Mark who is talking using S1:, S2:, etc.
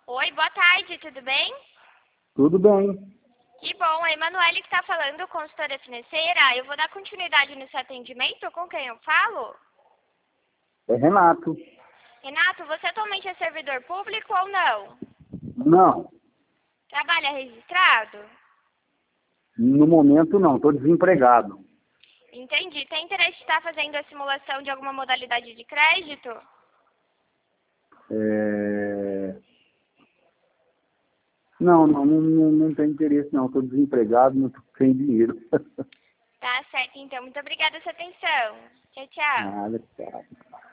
S1: Oi, boa tarde, tudo bem?
S2: Tudo bem.
S1: Que bom, a Emanuele que está falando, consultora financeira. Eu vou dar continuidade no seu atendimento, com quem eu falo?
S2: É Renato.
S1: Renato, você atualmente é servidor público ou não?
S2: Não,
S1: Trabalha registrado?
S2: no momento não, estou desempregado.
S1: Entendi. Tem interesse em estar fazendo a simulação de alguma modalidade de crédito?
S2: Não tenho interesse não, estou desempregado, não estou sem dinheiro.
S1: Tá certo, então. Muito obrigada pela sua atenção. Tchau, tchau.
S2: Nada, cara.